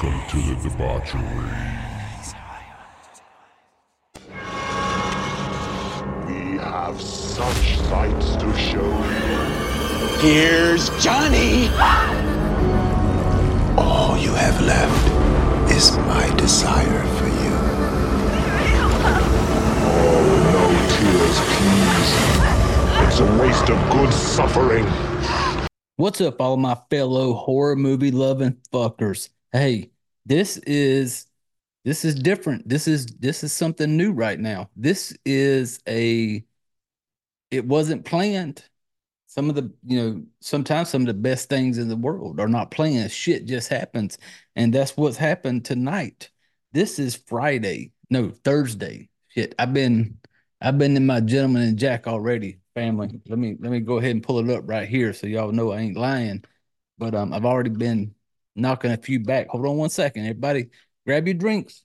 Welcome to the debauchery. We have such sights to show you. Here's Johnny! All you have left is my desire for you. Oh, no tears, please. It's a waste of good suffering. What's up, all my fellow horror movie loving fuckers? Hey, this is different. This is something new right now. It wasn't planned. Sometimes some of the best things in the world are not planned. Shit just happens. And that's what's happened tonight. This is Friday. No, Thursday. Shit. I've been in my Gentleman and Jack already, family. Let me go ahead and pull it up right here so y'all know I ain't lying. But I've already been knocking a few back. Hold on one second, everybody. Grab your drinks.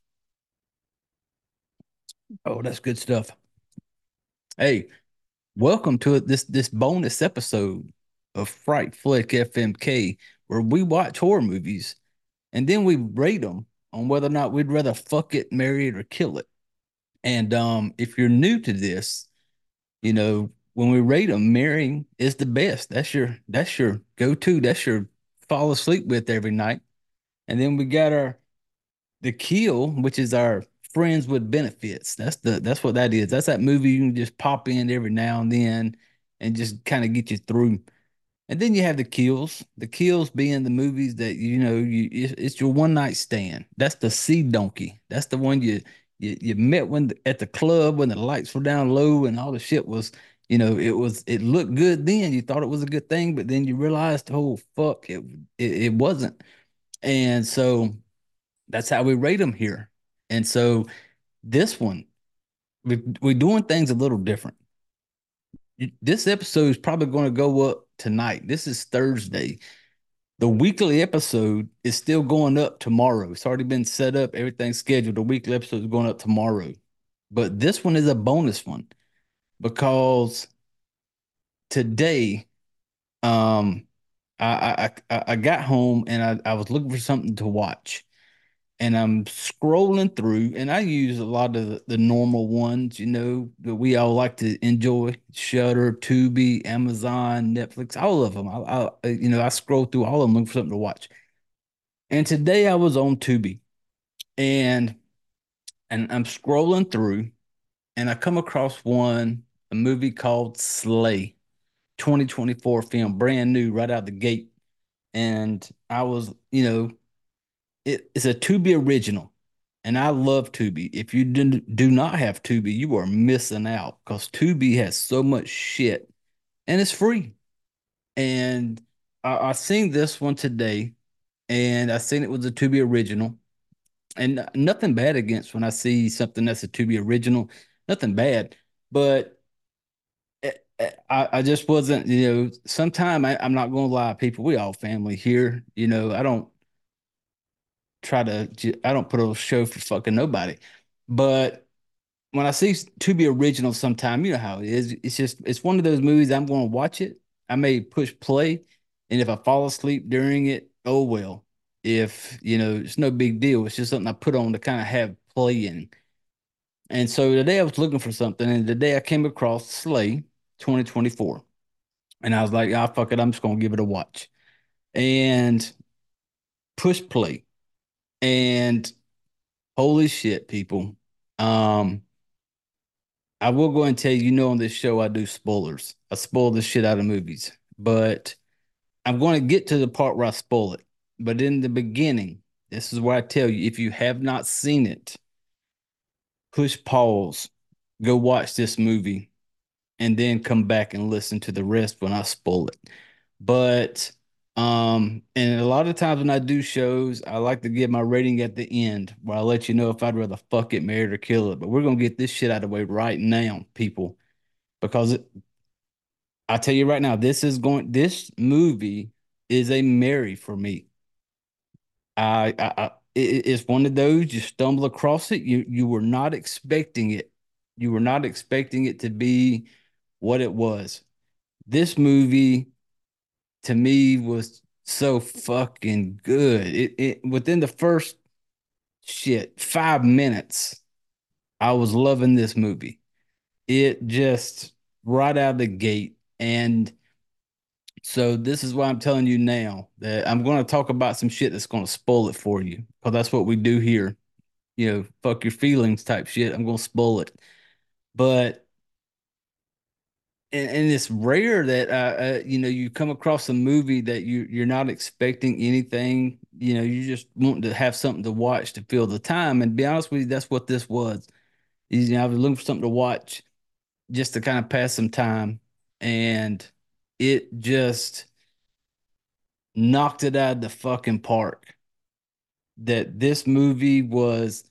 Oh, that's good stuff. Hey, welcome to this bonus episode of Fright Flick FMK, where we watch horror movies and then we rate them on whether or not we'd rather fuck it, marry it, or kill it. And if you're new to this, when we rate them, marrying is the best. That's your go-to. That's your fall asleep with every night. And then we got the kill, which is our friends with benefits. That's what that is. That's that movie you can just pop in every now and then and just kind of get you through. And then you have the kills. The kills being the movies that it's your one night stand. That's the sea donkey. That's the one you met at the club when the lights were down low and all the shit was, it looked good then. You thought it was a good thing, but then you realized, oh fuck, it wasn't. And so that's how we rate them here. And so this one, we're doing things a little different. This episode is probably going to go up tonight. This is Thursday. The weekly episode is still going up tomorrow. It's already been set up, everything's scheduled. The weekly episode is going up tomorrow. But this one is a bonus one because today, I got home and I was looking for something to watch. And I'm scrolling through, and I use a lot of the normal ones, that we all like to enjoy: Shudder, Tubi, Amazon, Netflix, all of them. I scroll through all of them looking for something to watch. And today I was on Tubi, and I'm scrolling through, and I come across a movie called Slay, 2024 film, brand new, right out the gate. And I was, it's a Tubi original, and I love Tubi. If you do not have Tubi, you are missing out because Tubi has so much shit, and it's free. And I seen this one today, and I seen it was a Tubi original, and nothing bad against when I see something that's a Tubi original, nothing bad, but I just wasn't, sometime I'm not gonna lie, people, we all family here, I don't I don't put a show for fucking nobody. But when I see to be original sometime, you know how it is. It's one of those movies I'm going to watch it. I may push play, and if I fall asleep during it, oh well. If, it's no big deal. It's just something I put on to kind of have playing. And so today I was looking for something, and today I came across Slay 2024. And I was like, ah, fuck it, I'm just gonna give it a watch. And push play. And holy shit, people. Um, I will go and tell you, on this show I do spoilers. I spoil the shit out of movies, but I'm going to get to the part where I spoil it. But in the beginning, this is where I tell you, if you have not seen it, push pause, go watch this movie, and then come back and listen to the rest when I spoil it. But and a lot of times when I do shows, I like to give my rating at the end where I let you know if I'd rather fuck it, marry it, or kill it. But we're gonna get this shit out of the way right now, people, because I tell you right now, this movie is a marry for me. It's one of those, you stumble across it, you were not expecting it. You were not expecting it to be what it was. This movie to me was so fucking good. It within the first 5 minutes, I was loving this movie. It just right out of the gate. And so this is why I'm telling you now that I'm going to talk about some shit that's going to spoil it for you because that's what we do here. Fuck your feelings type shit. I'm going to spoil it. But and it's rare that you come across a movie that you're not expecting anything. You just want to have something to watch to fill the time. And to be honest with you, that's what this was. I was looking for something to watch just to kind of pass some time, and it just knocked it out of the fucking park. That this movie was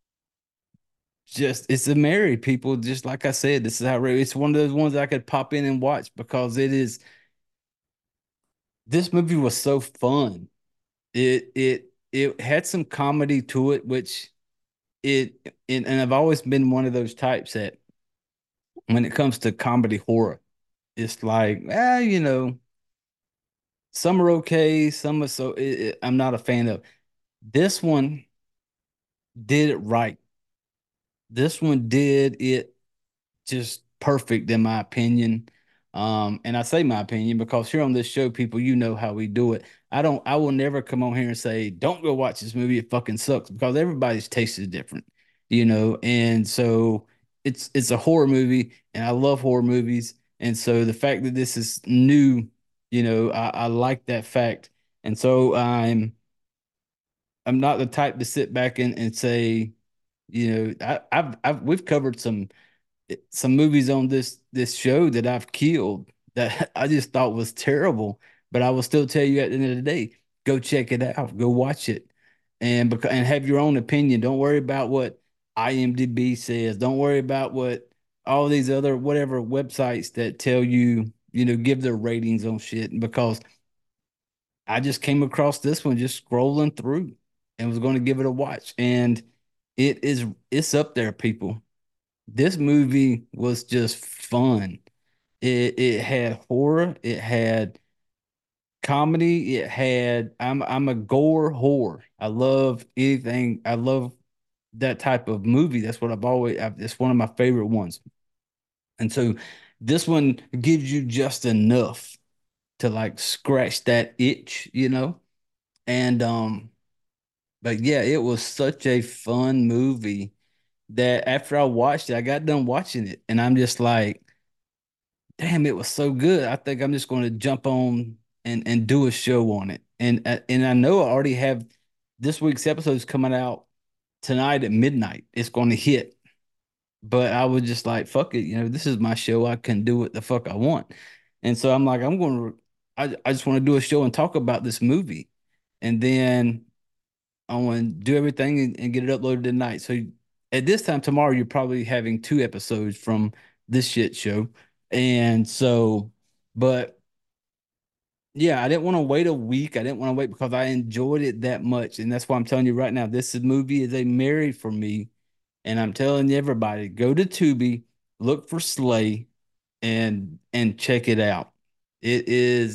just it's a married people, just like I said, this is how it's one of those ones I could pop in and watch because this movie was so fun. It had some comedy to it, which and I've always been one of those types that when it comes to comedy horror, it's like, some are okay, some are I'm not a fan of. This one did it right. This one did it just perfect in my opinion. And I say my opinion because here on this show, people, you know how we do it. I will never come on here and say, don't go watch this movie. It fucking sucks because everybody's taste is different, and so it's a horror movie and I love horror movies. And so the fact that this is new, I like that fact. And so I'm not the type to sit back and say, we've covered some movies on this show that I've killed that I just thought was terrible, but I will still tell you at the end of the day, go check it out, go watch it, and have your own opinion. Don't worry about what IMDb says. Don't worry about what all these other whatever websites that tell you, give their ratings on shit. Because I just came across this one just scrolling through and was going to give it a watch, and it's up there, people. This movie was just fun. It had horror, it had comedy, it had I'm a gore whore. I love anything. I love that type of movie. That's what it's one of my favorite ones. And so this one gives you just enough to like scratch that itch. And but yeah, it was such a fun movie that after I watched it, I got done watching it and I'm just like, damn, it was so good. I think I'm just going to jump on and do a show on it. And I know I already have this week's episodes coming out tonight at midnight. It's going to hit. But I was just like, fuck it, this is my show. I can do what the fuck I want. And so I'm like, I just want to do a show and talk about this movie. And then I want to do everything and get it uploaded tonight. So at this time tomorrow, you're probably having two episodes from this shit show. And so, but yeah, I didn't want to wait a week. I didn't want to wait because I enjoyed it that much. And that's why I'm telling you right now, movie is a marry for me. And I'm telling everybody, go to Tubi, look for Slay and check it out. It is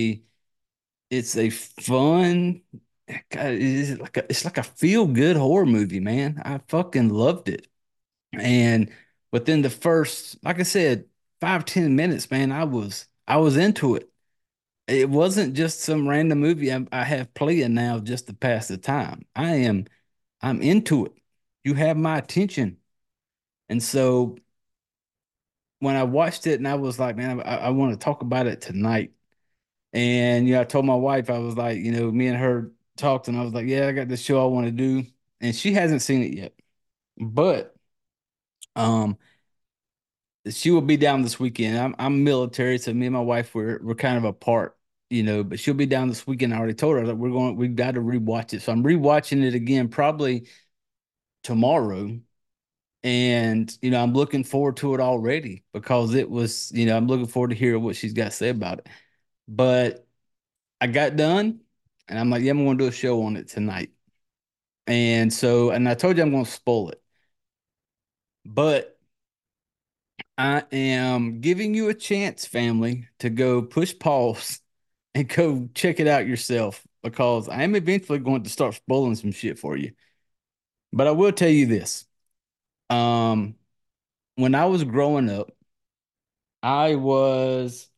it's a fun, God, it's like a feel good horror movie, man. I fucking loved it. And within the first, like I said, 5-10 minutes, man, I was into it. It wasn't just some random movie I have playing now just to pass the time. I'm into it. You have my attention. And so when I watched it and I was like, man, I want to talk about it tonight. And I told my wife, I was like, me and her talked and I was like, yeah, I got this show I want to do. And she hasn't seen it yet. But um she will be down this weekend. I'm military, so me and my wife we're kind of apart, but she'll be down this weekend. I already told her that we've got to rewatch it. So I'm rewatching it again probably tomorrow. And I'm looking forward to it already because it was, I'm looking forward to hear what she's got to say about it. But I got done and I'm like, yeah, I'm gonna do a show on it tonight. And so, and I told you I'm gonna spoil it. But I am giving you a chance, family, to go push pause and go check it out yourself because I am eventually going to start spoiling some shit for you. But I will tell you this. Um, when I was growing up, I was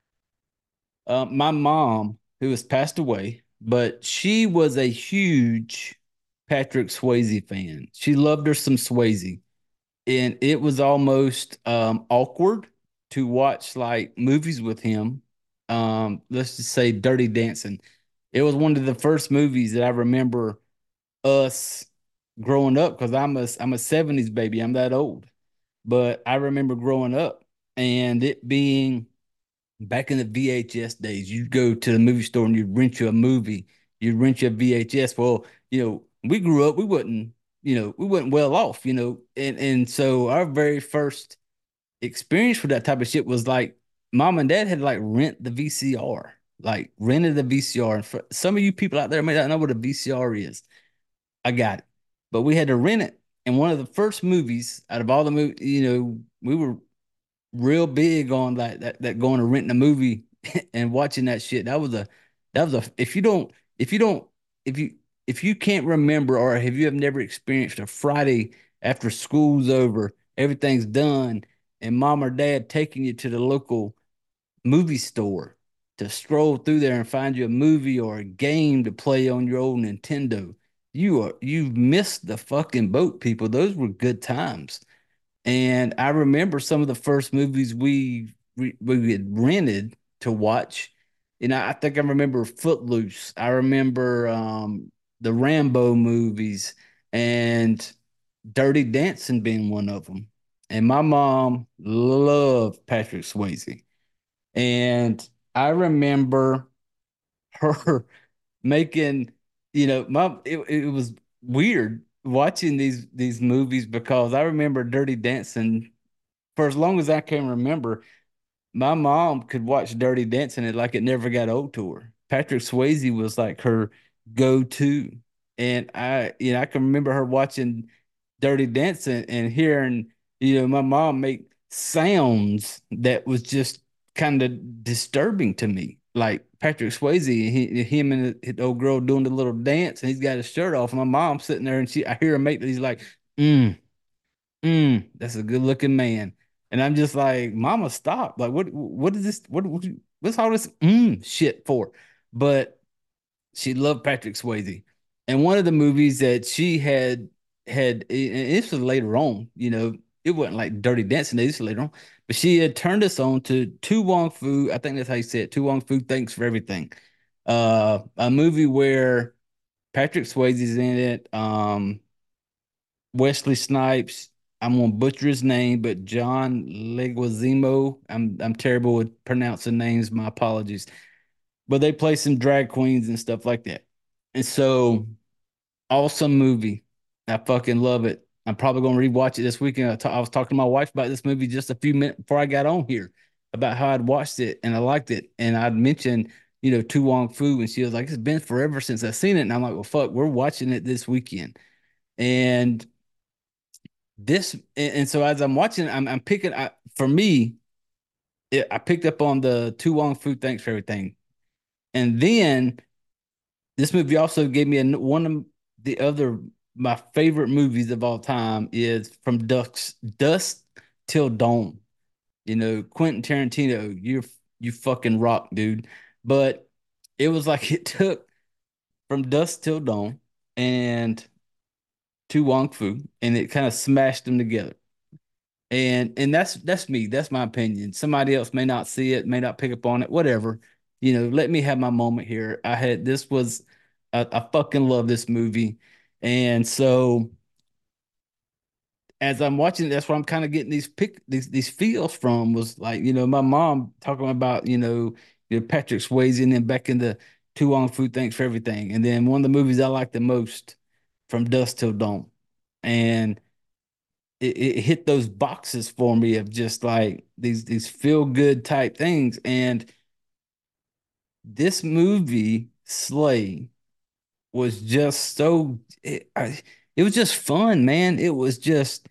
my mom, who has passed away, but she was a huge Patrick Swayze fan. She loved her some Swayze, and it was almost awkward to watch like movies with him. Let's just say Dirty Dancing. It was one of the first movies that I remember us growing up because I'm a 70s baby. I'm that old. But I remember growing up and it being back in the VHS days, you'd go to the movie store and you'd rent you a movie, you'd rent you a VHS. Well, we grew up, we wasn't well off, and so our very first experience with that type of shit was like mom and dad had to like rent the VCR, like rented the VCR. And for some of you people out there may not know what a VCR is. I got it, but we had to rent it. And one of the first movies out of all the movies, we were real big on that going to renting a movie and watching that shit. That was a if you don't if you if you can't remember or have you have never experienced a Friday after school's over, everything's done, and mom or dad taking you to the local movie store to stroll through there and find you a movie or a game to play on your old Nintendo. You've missed the fucking boat, people. Those were good times. And I remember some of the first movies we had rented to watch. I think I remember Footloose. I remember the Rambo movies and Dirty Dancing being one of them. And my mom loved Patrick Swayze. And I remember her making, it was weird watching these movies because I remember Dirty Dancing for as long as I can remember. My mom could watch Dirty Dancing and like it never got old to her. Patrick Swayze was like her go-to. And I can remember her watching Dirty Dancing and hearing, my mom make sounds that was just kind of disturbing to me. Like Patrick Swayze, him and the old girl doing the little dance, and he's got his shirt off. My mom sitting there, and I hear him make. He's like, mm, that's a good looking man. And I'm just like, Mama, stop. Like, what is this? What's all this shit for? But she loved Patrick Swayze. And one of the movies that she had, and this was later on, it wasn't like Dirty Dancing days, this was later on, but she had turned us on to To Wong Fu. I think that's how you say it. To Wong Fu, Thanks for Everything. A movie where Patrick Swayze's in it. Wesley Snipes. I'm gonna butcher his name, but John Leguizamo. I'm terrible with pronouncing names. My apologies. But they play some drag queens and stuff like that. And so awesome movie. I fucking love it. I'm probably gonna rewatch it this weekend. I was talking to my wife about this movie just a few minutes before I got on here about how I'd watched it and I liked it. And I'd mentioned, To Wong Fu, and she was like, "It's been forever since I've seen it." And I'm like, "Well, fuck, we're watching it this weekend." And so as I'm watching, I'm picking. For me, I picked up on the To Wong Fu, Thanks for Everything, and then this movie also gave me one of the other my favorite movies of all time is From Dusk Till Dawn. Quentin Tarantino, you fucking rock, dude. But it was like it took From Dusk Till Dawn and To Wong Fu, and it kind of smashed them together. And that's me. That's my opinion. Somebody else may not see it, may not pick up on it, whatever. Let me have my moment here. This was I fucking love this movie. And so as I'm watching it, that's where I'm kind of getting these feels from was like, my mom talking about, Patrick Swayze and then back in the To Wong Fu, Thanks for Everything. And then one of the movies I like the most, From Dusk Till Dawn. And it hit those boxes for me of just like these feel good type things. And this movie, Slay, was just it was just fun, man. It was just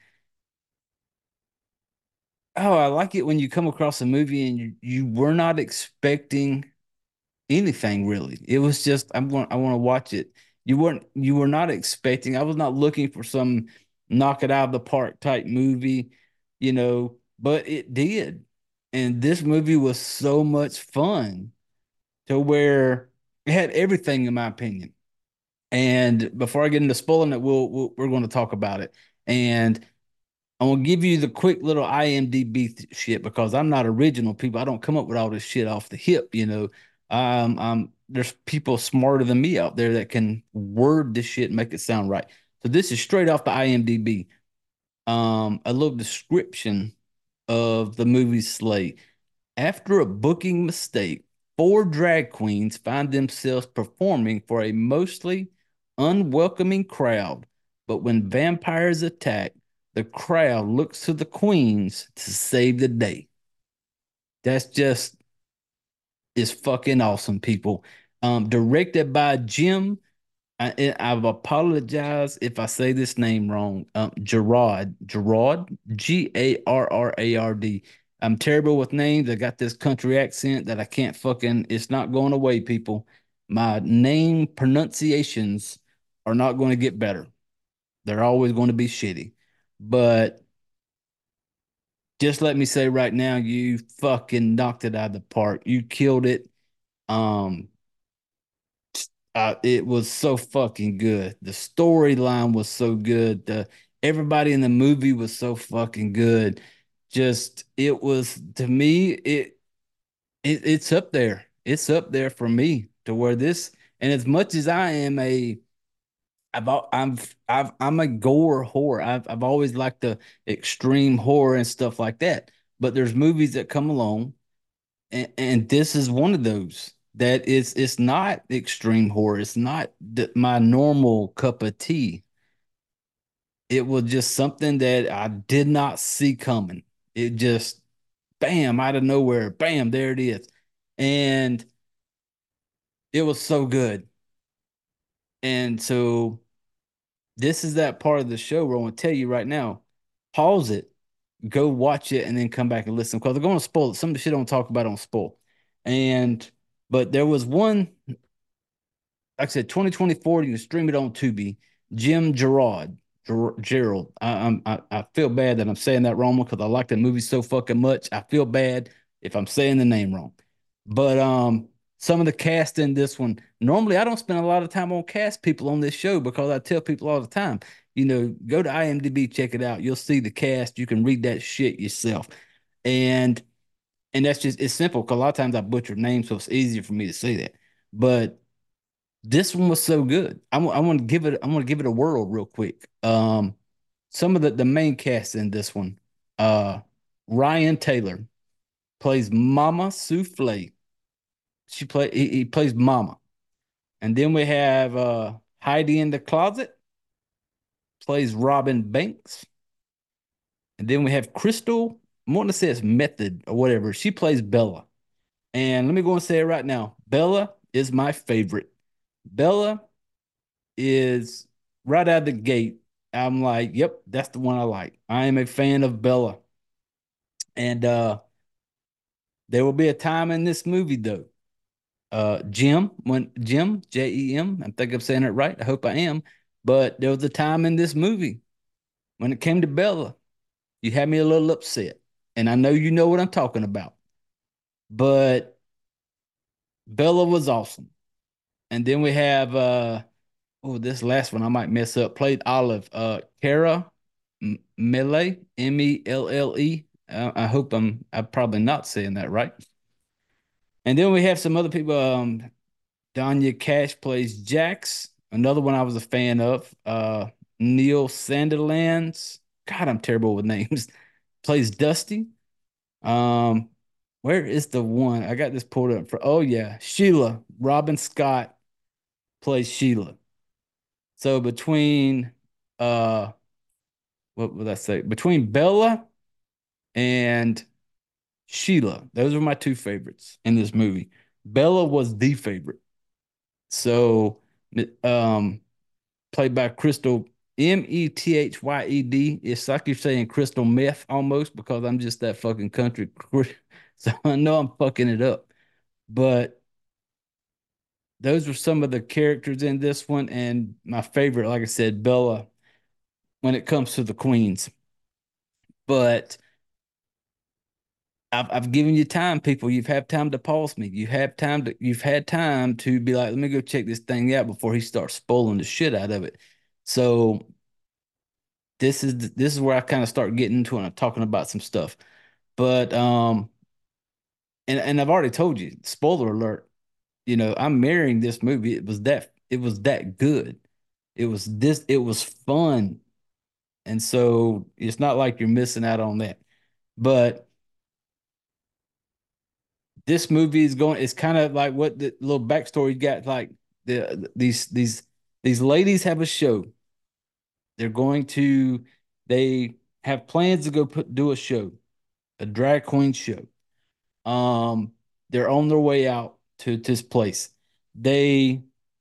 I like it when you come across a movie and you were not expecting anything really. It was just I want to watch it. You were not expecting. I was not looking for some knock it out of the park type movie, but it did. And this movie was so much fun to where it had everything in my opinion. And before I get into spoiling it, we're going to talk about it. And I'm gonna give you the quick little IMDb shit because I'm not original people. I don't come up with all this shit off the hip. There's people smarter than me out there that can word this shit and make it sound right. So this is straight off the IMDb. A little description of the movie slate. After a booking mistake, four drag queens find themselves performing for a mostly unwelcoming crowd. But when vampires attack, the crowd looks to the queens to save the day. That's just is fucking awesome, people. Directed by Jim. I've apologized if I say this name wrong. Gerard, Garrard. I'm terrible with names. I got this country accent that I can't fucking, it's not going away, people. My name pronunciations are not going to get better. They're always going to be shitty. But just let me say right now, you fucking knocked it out of the park. You killed it. Um, it was so fucking good. The storyline was so good. Everybody in the movie was so fucking good. Just it was to me, it's up there. It's up there for me to where this. And as much as I am I'm a gore horror. I've always liked the extreme horror and stuff like that. But there's movies that come along, and this is one of those that it's not extreme horror. It's not my normal cup of tea. It was just something that I did not see coming. It just bam out of nowhere, bam, there it is. And it was so good. And so this is that part of the show where I want to tell you right now, pause it, go watch it, and then come back and listen because they're going to spoil it. Some of the shit I don't talk about on spoil. And but there was one, like I said, 2024. You can stream it on Tubi. Jim Gerald. I feel bad that I'm saying that wrong because I like the movie so fucking much. I feel bad if I'm saying the name wrong. But some of the cast in this one. Normally, I don't spend a lot of time on cast people on this show because I tell people all the time, go to IMDb, check it out. You'll see the cast. You can read that shit yourself. And that's just it's simple because a lot of times I butcher names, so it's easier for me to say that. But this one was so good. I want to give it. I want to give it a whirl real quick. Some of the main cast in this one. Ryan Taylor plays Mama Souffle. He plays Mama, and then we have Heidi in the Closet plays Robin Banks, and then we have Crystal. I want to say it's Method or whatever. She plays Bella, and let me go and say it right now. Bella is my favorite. Bella is right out of the gate. I'm like, yep, that's the one I like. I am a fan of Bella. And there will be a time in this movie though. Jim, Jem, I think I'm saying it right. I hope I am. But there was a time in this movie when it came to Bella, you had me a little upset. And I know you know what I'm talking about. But Bella was awesome. And then we have this last one I might mess up. Played Olive. Cara Melle, Melle. I hope I'm probably not saying that right. And then we have some other people. Danya Cash plays Jax, another one I was a fan of. Neil Sanderlands. God, I'm terrible with names. Plays Dusty. Um, where is the one? I got this pulled up for. Oh yeah, Sheila. Robin Scott plays Sheila. So between what would I say? Between Bella and Sheila, those are my two favorites in this movie. Bella was the favorite. So um played by Crystal Methyed. It's like you're saying crystal meth almost because I'm just that fucking country. So I know I'm fucking it up. But those were some of the characters in this one, and my favorite, like I said, Bella, when it comes to the queens. But I've given you time, people. You've had time to pause me. You've had time to be like, let me go check this thing out before he starts spoiling the shit out of it. So this is where I kind of start getting into it. And I'm talking about some stuff. But and I've already told you, spoiler alert, I'm marrying this movie. It was that good. It was fun. And so it's not like you're missing out on that. But this movie is going, it's kind of like what the little backstory you got, like these ladies have a show. They're going to they have plans to go do a show, a drag queen show. Um, they're on their way out to this place. They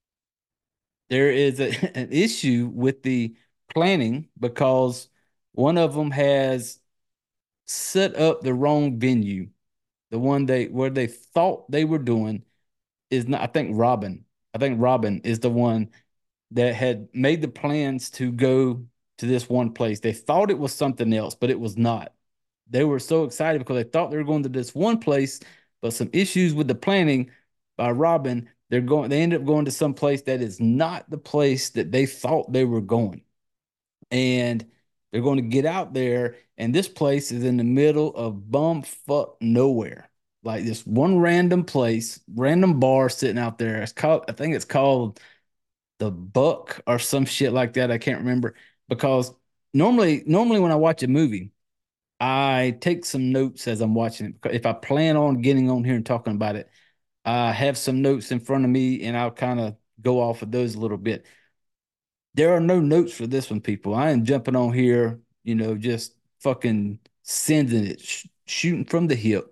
there is an issue with the planning because one of them has set up the wrong venue. The one they where they thought they were doing is not, I think Robin. I think Robin is the one that had made the plans to go to this one place. They thought it was something else, but it was not. They were so excited because they thought they were going to this one place, but some issues with the planning by Robin, they ended up going to some place that is not the place that they thought they were going. And they're going to get out there, and this place is in the middle of bumfuck nowhere. Like this one random place, random bar sitting out there. I think it's called the Buck or some shit like that. I can't remember because normally when I watch a movie, I take some notes as I'm watching it. If I plan on getting on here and talking about it, I have some notes in front of me and I'll kind of go off of those a little bit. There are no notes for this one, people. I am jumping on here, just fucking sending it, shooting from the hip.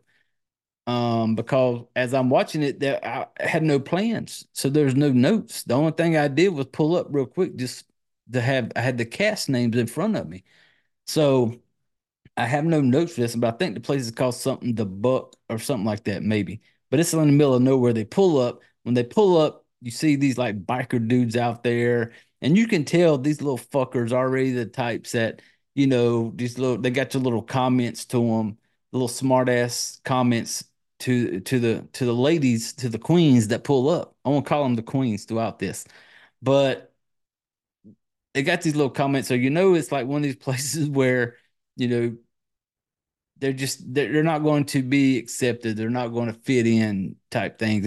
Because as I'm watching it, I had no plans, so there's no notes. The only thing I did was pull up real quick just to have I had the cast names in front of me. So I have no notes for this, but I think the place is called something the Buck or something like that, maybe. But it's in the middle of nowhere. They pull up. When they pull up, you see these like biker dudes out there, and you can tell these little fuckers already the types that, they got your little comments to them, little smart ass comments to the ladies, to the queens that pull up. I won't call them the queens throughout this, but they got these little comments. So it's like one of these places where, you know, they're not going to be accepted. They're not going to fit in type things.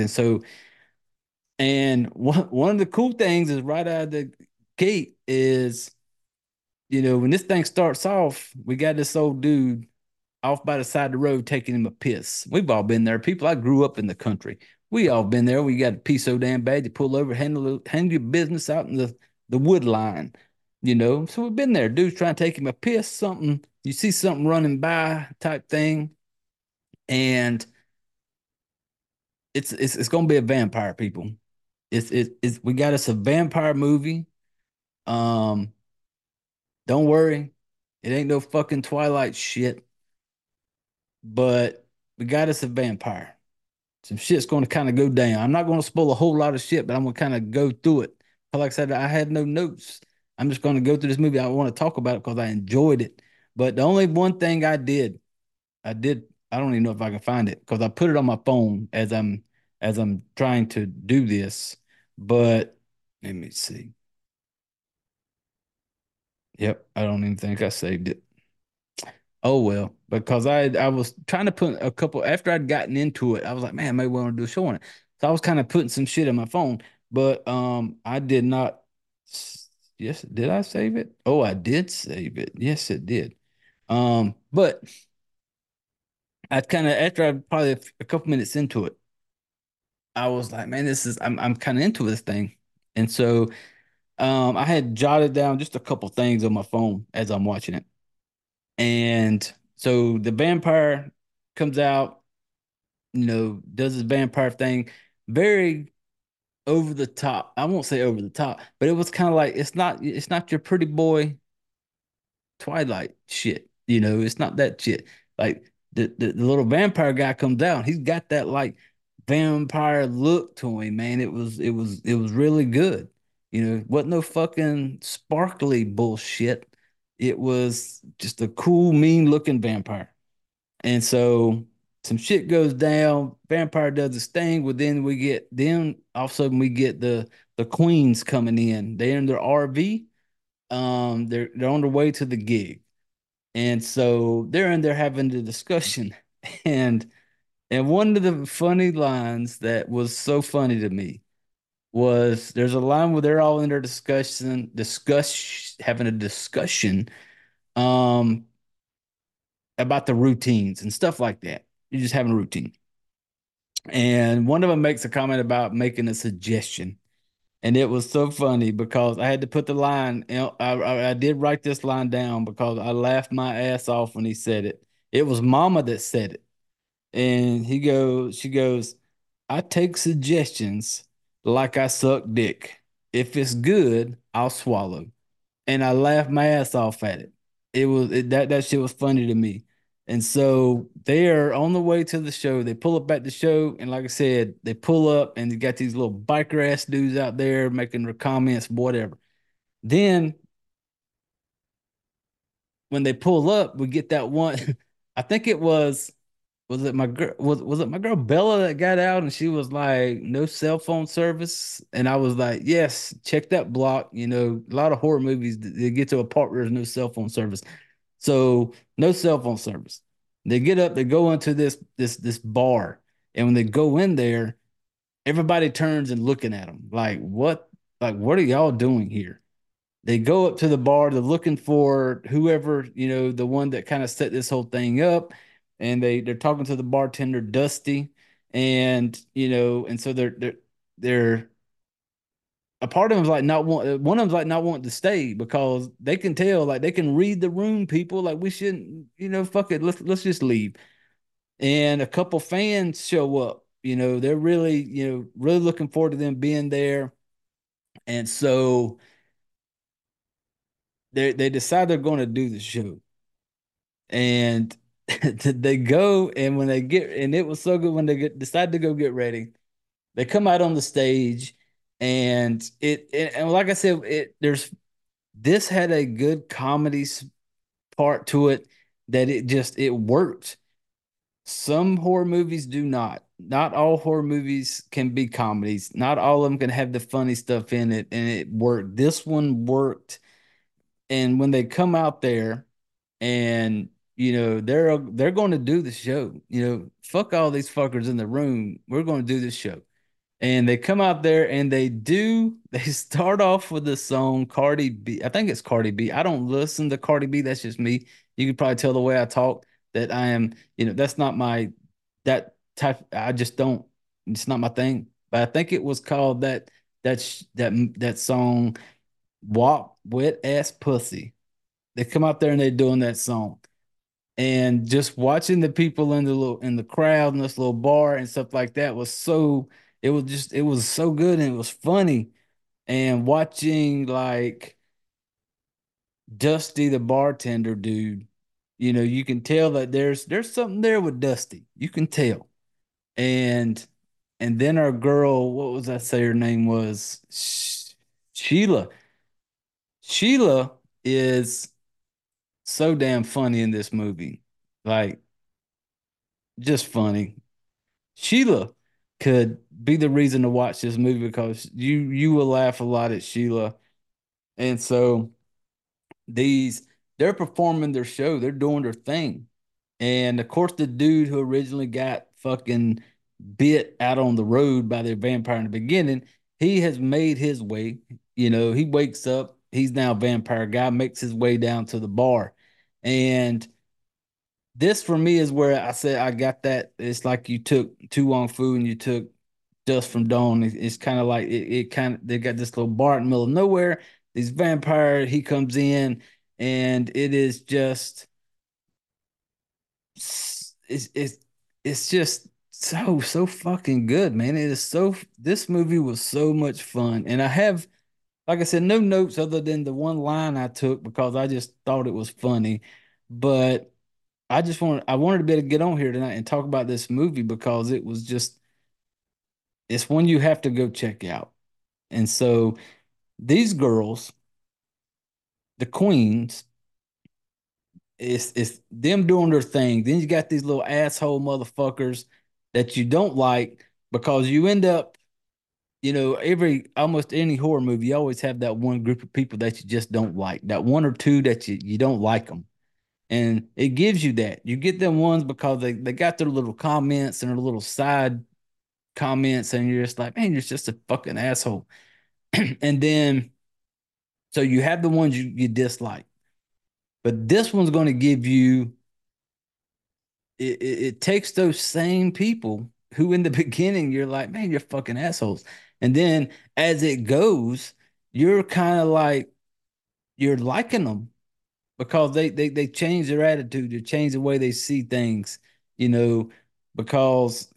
And one of the cool things is right out of the gate is, when this thing starts off, we got this old dude off by the side of the road taking him a piss. We've all been there. People, I grew up in the country. We all been there. We got to pee so damn bad, you pull over, handle your business out in the wood line, So we've been there. Dude's trying to take him a piss, something, you see something running by type thing. And it's gonna be a vampire, people. It's we got us a vampire movie. Um, don't worry, it ain't no fucking Twilight shit, but we got us a vampire. Some shit's going to kind of go down. I'm not going to spoil a whole lot of shit, but I'm going to kind of go through it. But like I said, I have no notes. I'm just going to go through this movie. I want to talk about it because I enjoyed it. But the only one thing I don't even know if I can find it because I put it on my phone as I'm trying to do this. But let me see. Yep, I don't even think I saved it. Oh well, because I was trying to put a couple after I'd gotten into it, I was like, man, maybe we want to do a show on it. So I was kind of putting some shit on my phone, but I did not. Yes, did I save it? Oh, I did save it. Yes, it did. But I kind of after I probably a couple minutes into it, I was like, man, I'm kind of into this thing, and so I had jotted down just a couple things on my phone as I'm watching it, and so the vampire comes out, does his vampire thing, very over the top. I won't say over the top, but it was kind of like it's not your pretty boy Twilight shit. It's not that shit. Like the little vampire guy comes out, he's got that like vampire look to him, man. It was really good. Wasn't no fucking sparkly bullshit. It was just a cool, mean looking vampire. And so some shit goes down. Vampire does his thing, but then all of a sudden we get the queens coming in. They're in their RV. They're on their way to the gig. And so they're in there having the discussion. And one of the funny lines that was so funny to me was there's a line where they're all in their having a discussion um about the routines and stuff like that. You're just having a routine. And one of them makes a comment about making a suggestion. And it was so funny because I had to put the line, I did write this line down because I laughed my ass off when he said it. It was Mama that said it. And she goes, I take suggestions like I suck dick. If it's good, I'll swallow. And I laughed my ass off at it. That shit was funny to me. And so they are on the way to the show. They pull up at the show, and like I said, they pull up and you got these little biker ass dudes out there making their comments, whatever. Then when they pull up, we get that one. I think it was it my girl was it my girl Bella that got out and she was like no cell phone service, and I was like, yes, check that block. A lot of horror movies they get to a part where there's no cell phone service. So no cell phone service. They get up, they go into this bar, and when they go in there, everybody turns and looking at them like what are y'all doing here? They go up to the bar, they're looking for whoever, the one that kind of set this whole thing up. And they're talking to the bartender, Dusty. And so they're a part of them's like not one of them's like not wanting to stay because they can tell, like they can read the room, people, like we shouldn't, fuck it, let's just leave. And a couple fans show up, they're really, really looking forward to them being there. And so they decide they're going to do the show. And they go, and when they get, and it was so good when decide to go get ready. They come out on the stage, and and like I said, this had a good comedy part to it that it worked. Some horror movies do not. Not all horror movies can be comedies. Not all of them can have the funny stuff in it, and it worked. This one worked. And when they come out there and they're going to do the show, fuck all these fuckers in the room, we're going to do this show. And they come out there and they start off with the song Cardi B. I think it's Cardi B. I don't listen to Cardi B, that's just me. You can probably tell the way I talk that I am, that's not my that type. I just don't, it's not my thing. But I think it was called that song, WAP, Wet Ass Pussy. They come out there and they're doing that song. And just watching the people in the crowd in this little bar and stuff like that it was so good and it was funny. And watching like Dusty the bartender dude, you can tell that there's something there with Dusty. You can tell. And then our girl, what was I say her name was? Sheila. Sheila is so damn funny in this movie. Like, just funny. Sheila could be the reason to watch this movie because you will laugh a lot at Sheila. And so they're performing their show, they're doing their thing. And of course, the dude who originally got fucking bit out on the road by the vampire in the beginning, he has made his way. He wakes up, he's now a vampire guy, makes his way down to the bar. And this for me is where I said I got that. It's like you took Tu Wong Fu and you took Dust from Dawn. It's kind of like it kind of they got this little bar in the middle of nowhere. This vampire, he comes in, and it is just it's it's just so fucking good, man. It is so this movie was so much fun. And I have, like I said, no notes other than the one line I took because I just thought it was funny. But I wanted to be able to get on here tonight and talk about this movie because it was just It's one you have to go check out. And so these girls, the queens, it's them doing their thing. Then you got these little asshole motherfuckers that you don't like because you end up, every almost any horror movie, you always have that one group of people that you just don't like, that one or two that you don't like them. And it gives you that. You get them ones because they got their little comments and their little side comments, and you're just like, man, you're just a fucking asshole. And then so you have the ones you dislike. But this one's going to give you it takes those same people who in the beginning you're like, man, you're fucking assholes. And then as it goes, you're kind of like you're liking them because they change their attitude, they change the way they see things, you know, because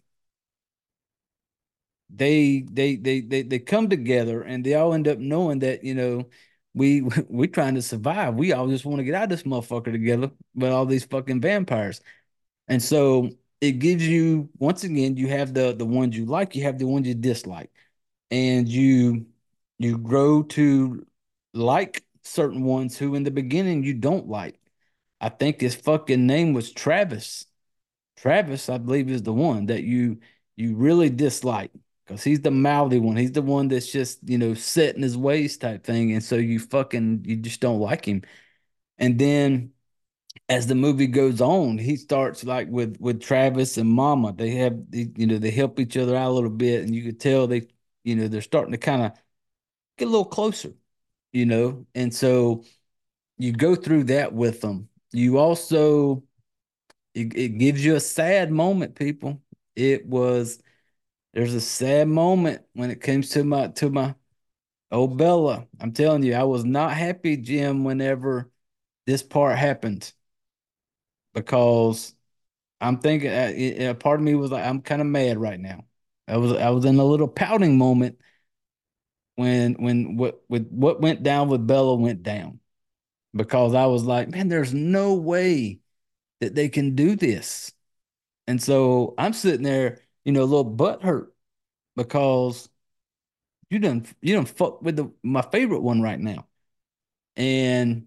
they come together and they all end up knowing that, we trying to survive. We all just want to get out of this motherfucker together with all these fucking vampires. And so it gives you, once again, you have the ones you like, you have the ones you dislike, and you grow to like certain ones who in the beginning you don't like. I think his fucking name was Travis. Travis, I believe, is the one that you really dislike because he's the mouthy one. He's the one that's just, set in his ways type thing. And so you just don't like him. And then as the movie goes on, he starts like with Travis and Mama. They help each other out a little bit, and you could tell they're starting to kind of get a little closer, And so you go through that with them. You also it gives you a sad moment, people. It was There's a sad moment when it comes to my old Bella. I'm telling you, I was not happy, Jim, whenever this part happened because I'm thinking, part of me was like, I'm kind of mad right now. I was in a little pouting moment when what went down with Bella went down because I was like, man, there's no way that they can do this. And so I'm sitting there, a little butt hurt because you done fuck with my favorite one right now. And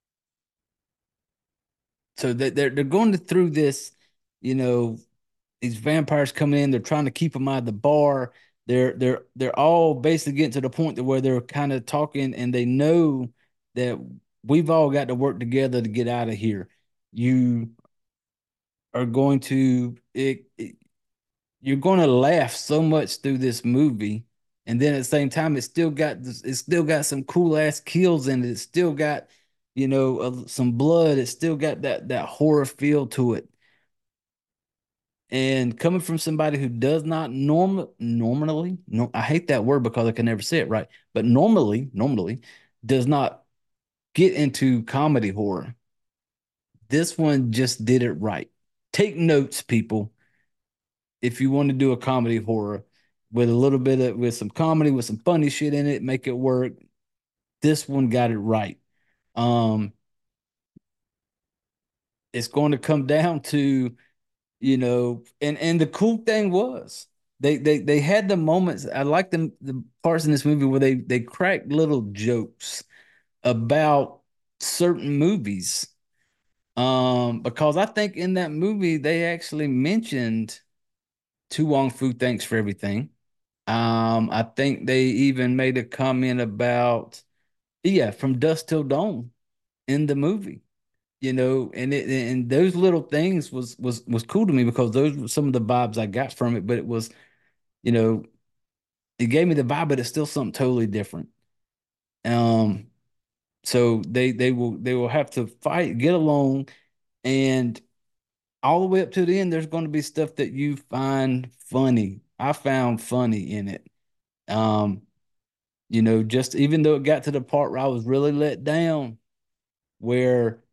so they're going through this, you know, these vampires coming in, they're trying to keep them out of the bar. They're all basically getting to the point to where they're kind of talking and they know that we've all got to work together to get out of here. You are going to you're going to laugh so much through this movie, and then at the same time, it's still got some cool ass kills in it. It's still got some blood. It's still got that horror feel to it. And coming from somebody who does not normally, no, I hate that word because I can never say it right, but normally does not get into comedy horror. This one just did it right. Take notes, people, if you want to do a comedy horror with a little bit of with some comedy with some funny shit in it, make it work. This one got it right. Um, it's going to come down to, and the cool thing was they had the moments. I like them the parts in this movie where they cracked little jokes about certain movies. Because I think in that movie they actually mentioned To Wong Fu, Thanks for Everything. I think they even made a comment about, yeah, From Dusk Till Dawn in the movie, and those little things was cool to me because those were some of the vibes I got from it. But it was, you know, it gave me the vibe, but it's still something totally different. Um, so they will have to fight, get along, and all the way up to the end, there's going to be stuff that you find funny. I found funny in it. Um, just even though it got to the part where I was really let down, where,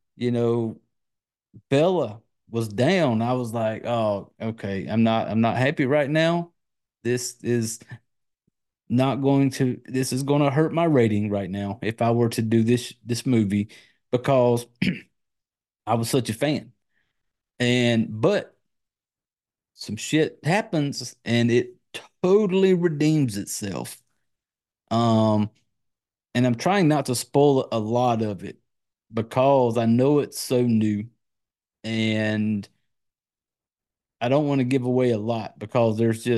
Bella was down, I was like, oh, okay, I'm not happy right now. This is this is going to hurt my rating right now if I were to do this movie because I was such a fan. But some shit happens and it totally redeems itself. Um, and I'm trying not to spoil a lot of it because I know it's so new and I don't want to give away a lot because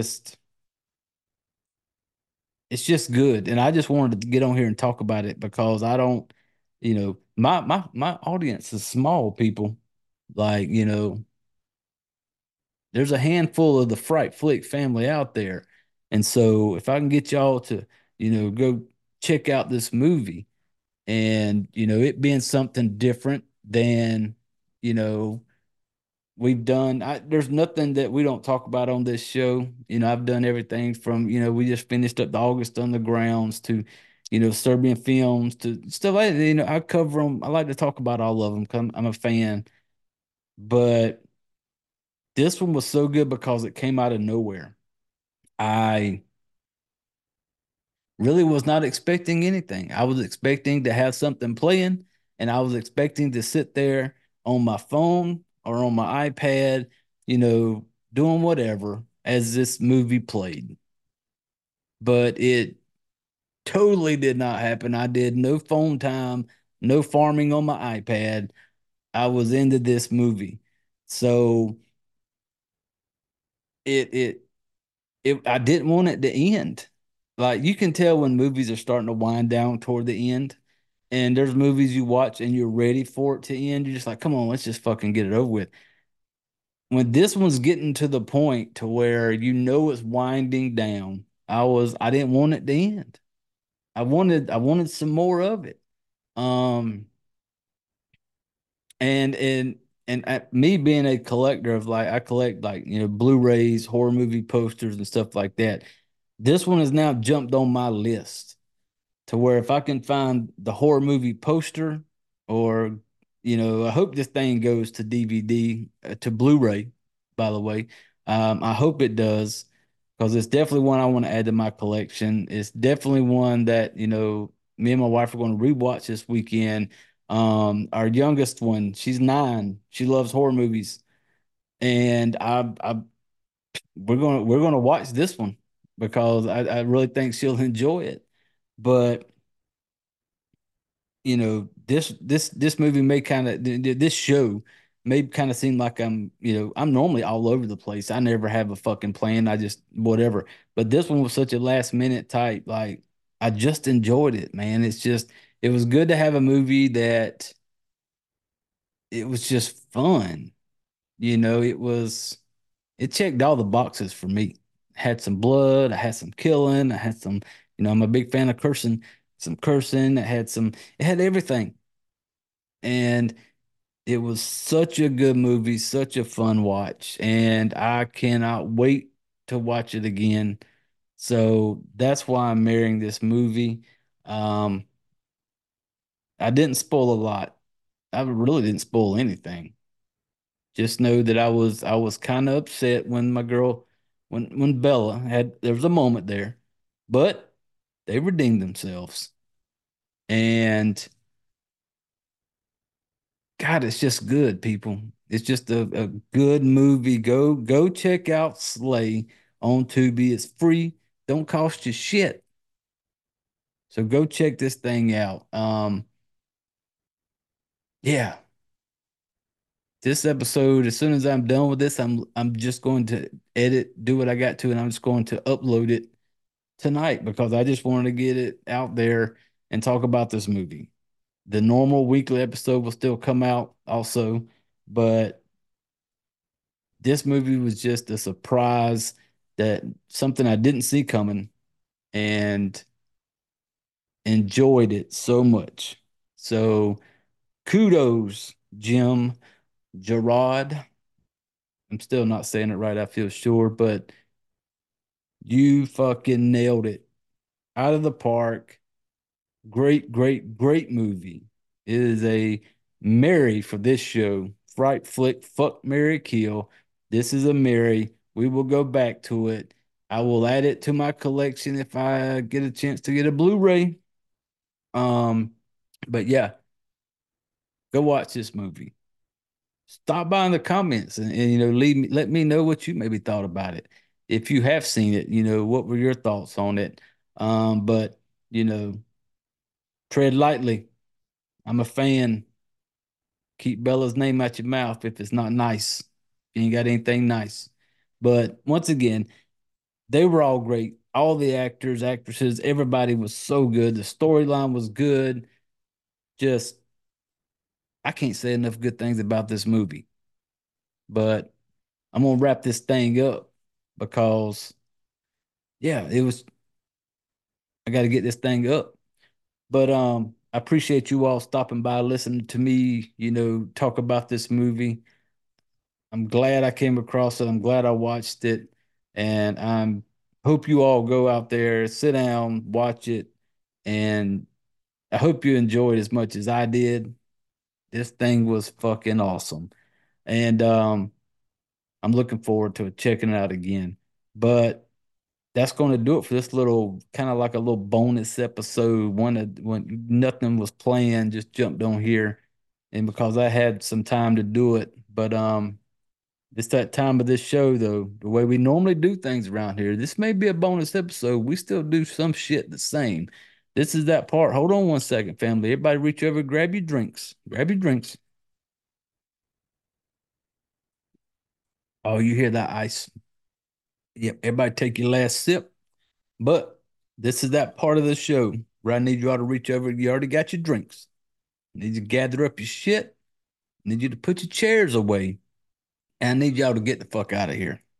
it's just good. And I just wanted to get on here and talk about it because I don't, my audience is small people. Like, there's a handful of the Fright Flick family out there. And so if I can get y'all to, go check out this movie and, it being something different than, you know, we've done. There's nothing that we don't talk about on this show. I've done everything from, we just finished up the August Undergrounds to, Serbian films to stuff like that. I cover them. I like to talk about all of them because I'm a fan. But this one was so good because it came out of nowhere. I really was not expecting anything. I was expecting to have something playing, and I was expecting to sit there on my phone or on my iPad, you know, doing whatever as this movie played. But it totally did not happen. I did no phone time, no farming on my iPad. I was into this movie. So it it I didn't want it to end. Like you can tell when movies are starting to wind down toward the end. And there's movies you watch and you're ready for it to end. You're just like, come on, let's just fucking get it over with. When this one's getting to the point to where it's winding down, I didn't want it to end. I wanted some more of it. Um and me being a collector of I collect Blu-rays, horror movie posters and stuff like that. This one has now jumped on my list to where if I can find the horror movie poster or, I hope this thing goes to DVD, to Blu-ray, by the way. I hope it does because it's definitely one I want to add to my collection. It's definitely one that, me and my wife are going to rewatch this weekend. Our youngest one, she's 9. She loves horror movies. And we're gonna watch this one because I really think she'll enjoy it. But this movie may kind of this show may kind of seem like I'm normally all over the place. I never have a fucking plan. I just whatever. But this one was such a last minute type. Like I just enjoyed it, man. It was good to have a movie that it was just fun. It checked all the boxes for me. Had some blood, I had some killing, I had some, I'm a big fan of cursing, some cursing, it had everything. And it was such a good movie, such a fun watch, and I cannot wait to watch it again. So that's why I'm marrying this movie. Um, I didn't spoil a lot. I really didn't spoil anything. Just know that I was kind of upset when my girl, when Bella there was a moment there, but they redeemed themselves. And God, it's just good, people. It's just a good movie. Go check out Slay on Tubi. It's free. Don't cost you shit. So go check this thing out. Yeah. This episode, as soon as I'm done with this, I'm just going to edit, do what I got to, and I'm just going to upload it tonight because I just wanted to get it out there and talk about this movie. The normal weekly episode will still come out also, but this movie was just a surprise that something I didn't see coming and enjoyed it so much. So kudos, Jim Gerard. I'm still not saying it right, I feel sure, but you fucking nailed it out of the park. Great, great, great movie. It is a Mary for this show. Fright Flick, fuck Mary Kill. This is a Mary. We will go back to it. I will add it to my collection if I get a chance to get a Blu-ray. Um, but yeah, go watch this movie. Stop by in the comments and let me know what you maybe thought about it. if you have seen it, what were your thoughts on it? But you know, tread lightly. I'm a fan. Keep Bella's name out your mouth if it's not nice. You ain't got anything nice. But once again, they were all great. All the actors, actresses, everybody was so good. The storyline was good. Just, I can't say enough good things about this movie. But I'm gonna wrap this thing up because, yeah, I got to get this thing up. But I appreciate you all stopping by, listening to me, talk about this movie. I'm glad I came across it. I'm glad I watched it, and I'm hope you all go out there, sit down, watch it, and I hope you enjoyed as much as I did. This thing was fucking awesome, and I'm looking forward to checking it out again. But that's going to do it for this little kind of like a little bonus episode. When nothing was planned, just jumped on here, and because I had some time to do it, but it's that time of this show though. The way we normally do things around here, this may be a bonus episode. We still do some shit the same. This is that part. Hold on one second, family. Everybody, reach over, grab your drinks. Grab your drinks. Oh, you hear that ice? Yep. Everybody, take your last sip. But this is that part of the show where I need you all to reach over. You already got your drinks. I need you to gather up your shit. I need you to put your chairs away. And I need y'all to get the fuck out of here.